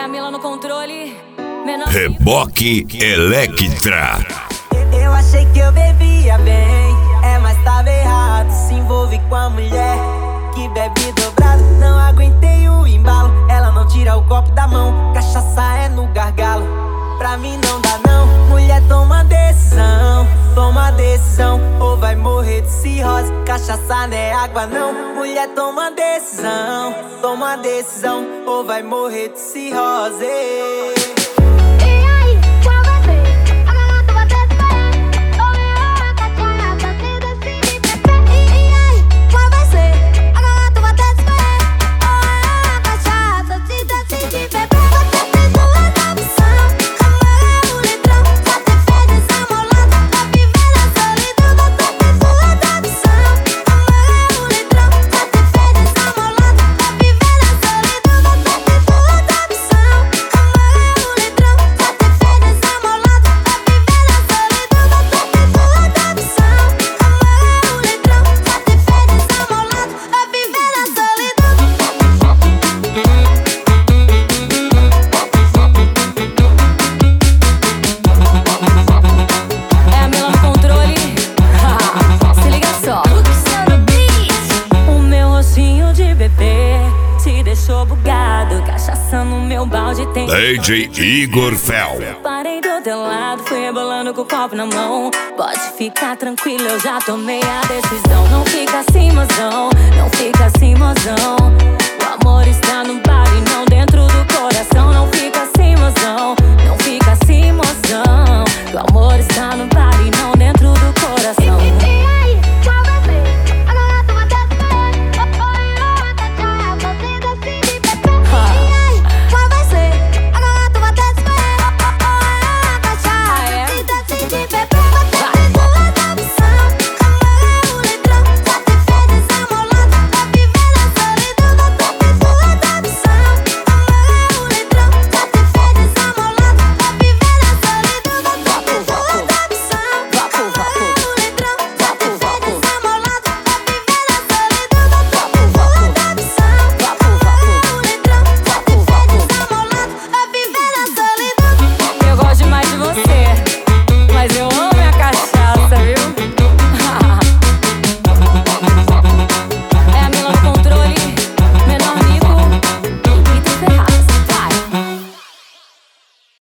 a Mila no controle. Reboque Electra. Eu achei que eu bebia bem, mas tava errado. Se envolve com a mulher que bebe dobrado. Não aguentei o embalo, ela não tira o copo da mão. Cachaça é no gargalo, pra mim não dá não. Mulher, toma decisão, ou vai morrer de cirrose. Cachaça não é água não. Mulher, toma decisão, ou vai morrer de cirrose. Deixou bugado, cachaça no meu balde tem DJ Igor Fel. Parei do teu lado, fui rebolando com o copo na mão. Pode ficar tranquilo, eu já tomei a decisão. Não fica assim, mozão, não fica assim, mozão. O amor está